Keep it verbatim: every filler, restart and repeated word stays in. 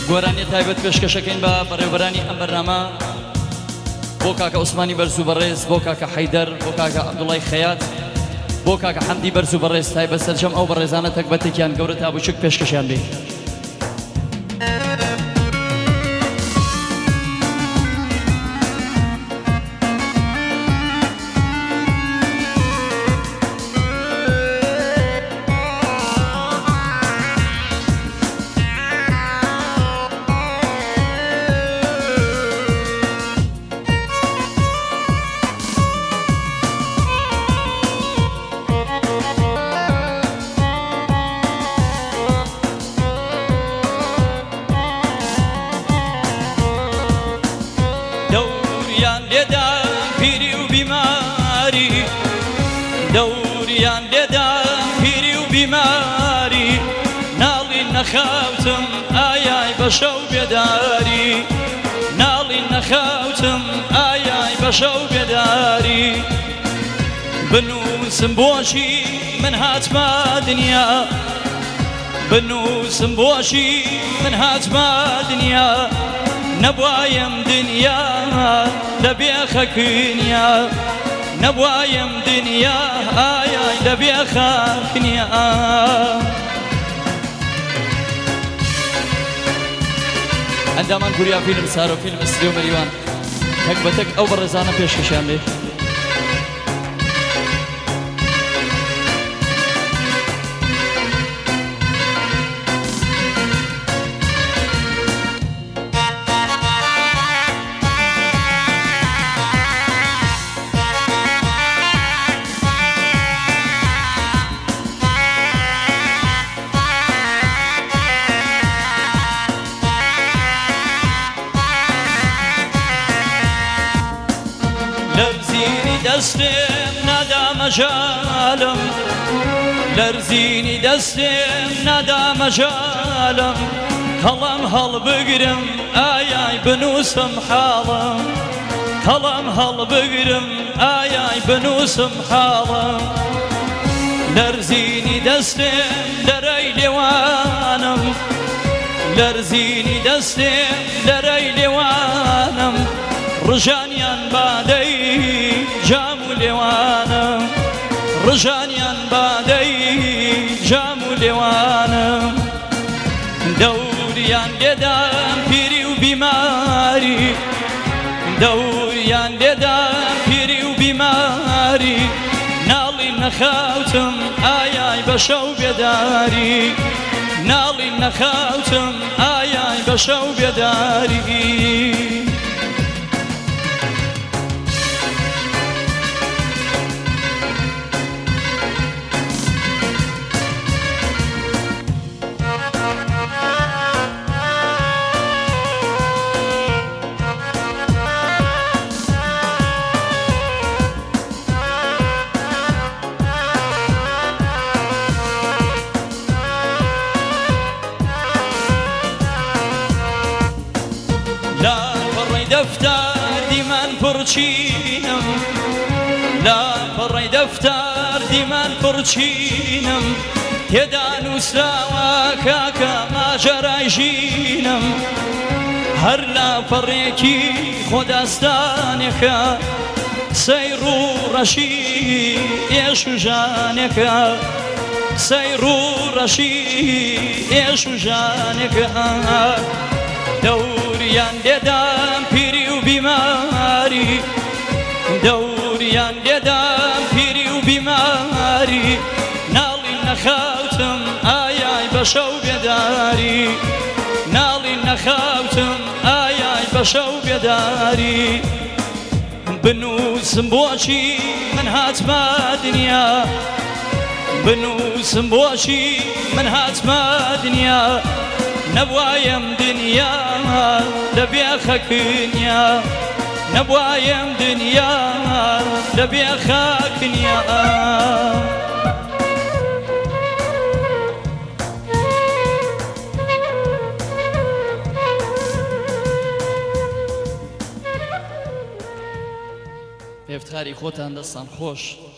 گۆرانی تایبەت پێشکەشەکەین بە بەڕێوەبەرانی ئەم بەرنامە بۆ کاکە عوسمانی بەرز و بەڕێز، بۆ کاکە حەیدەر، بۆ کاکە عەبدوڵای خەیات، بۆ کاکە حەمدی بەرز و بەڕێز، تایبەت سەرجەم ئەو بەڕێزانە تەکبەتێکیان گەورە تا بچووک پێشکەشیان بێ. دەوریان لێدان پیری و بیماری، دەوریان لێدان پیری و بیماری، ناڵی نەخاوتم ئایای بە شەو بێداری، ناڵی نەخاوتم ئایای بە شەو بێداری، بنووسم بۆچی من هاتمە دنیا، بنووسم بۆچی من هاتمە دنیا، نەبوایم دنیا لە بێخەکنیا، نەبوایم دنیا ئایای لە بێخەکنیا. ئەندامان گوریا فیلم سارۆ فیلم ئەسری و مەریوان تەک بە تەک ئەو بەڕێزانە پێشکەشیان بێ. لەرزینی دەستێم نادا مەجالم، لەرزینی دەستێم نادا مەجالم، کەڵەم هەڵبگرم ئایای بنووسم حاڵم، کەڵەم هەڵبگرم ئایای بنووسم حاڵم، لەرزینی دەستێم دەرەی لێوانم، لەرزینی دەستێم دەرەی لێوانم، ڕژانیان بادەی جام و لێوانم، ڕژانیان بادەی جام و لێوانم، دەوریان لێدان پیری و بیماری، دەوریان لێدان پیری و بیماری، ناڵی نەخاوتم ئایای بە شەو بێداری، ناڵی نەخاوتم ئایای بە شەو بێداری. لا پڕی دەفتەر دیمان پڕچینم، لا پڕی دەفتەر دیمان پڕچینم، تێدا نووسراوە کاکە ماژەرای ژینم، هەر لا پڕێکی خۆداستانێکە، سەیر و ڕەشی ئێش و ژانێکە، سەیر و ڕەشی ئێش و ژانێکە، دەوریان لێدان پیری و بیماری، دەوریان لێدان پیری و بیماری، ناڵی نەخاوتم ئایای بە شەو بێداری، ناڵی نەخاوتم ئایای بە شەو بێداری، بنووسم بۆچی من هاتمە دنیا، بنووسم بۆچی من هاتمە دنیا، نەبوایم دنیا لە بێخەکنیا، نەبوایم دنیا لە بێخەکنیا. پێفتخاری خۆتان دەستان خۆش.